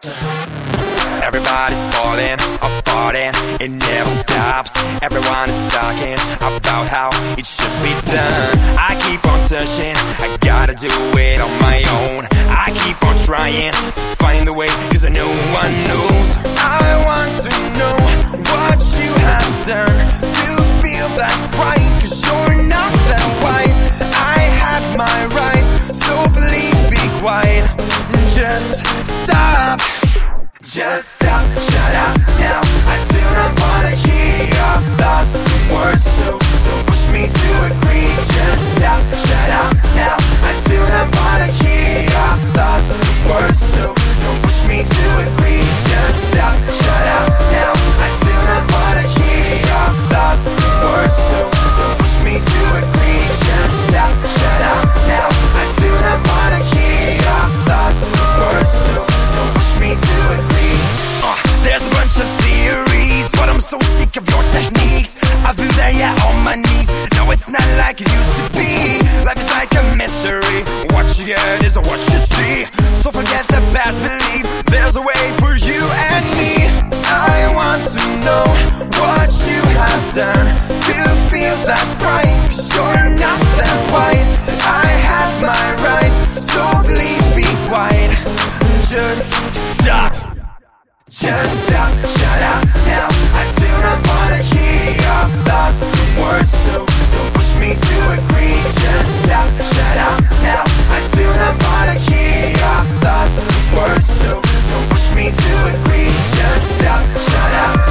Everybody's falling apart and it never stops. Everyone is talking about how it should be done. I keep on searching, I gotta do it on my own. I keep on trying to find the way, cause no one knows. I want to know what you have done to feel that right, cause you're not that white. I have my rights, so please be quiet. Just stop. Just stop, shut up now. I do not wanna hear your thoughts, words, so don't push me to agree. Just stop, shut up now. I do not wanna hear your thoughts, words, so don't push me to agree. Just stop, shut up now. I do not wanna hear your thoughts, words, so don't push me to agree. Just stop, shut up now. I do not wanna hear your thoughts, words, so don't push me to agree. There's a bunch of theories, but I'm so sick of your techniques. I've been there, yeah, on my knees. No, it's not like it used to be. Life is like a mystery. What you get is what you see. So forget the past, believe there's a way for you and me. I want to know what you have done to feel that right, cause you're not that white. I have my rights, so please be quiet. Just stop. Just stop, shut up now. I do not wanna hear your thoughts, words, so don't push me to agree. Just stop, shut up now. I do not wanna hear your thoughts, words, so don't push me to agree. Just stop, shut up